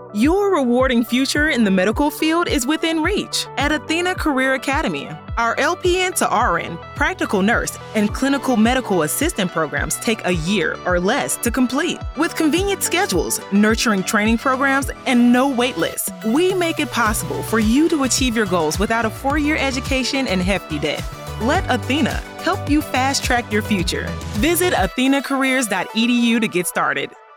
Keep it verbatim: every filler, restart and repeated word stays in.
Your rewarding future in the medical field is within reach at Athena Career Academy. Our L P N to R N, practical nurse, and clinical medical assistant programs take a year or less to complete. With convenient schedules, nurturing training programs, and no wait lists, we make it possible for you to achieve your goals without a four-year education and hefty debt. Let Athena help you fast-track your future. Visit athena careers dot e d u to get started.